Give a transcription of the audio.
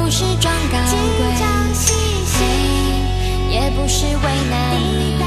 不是装高贵，也不是为难你。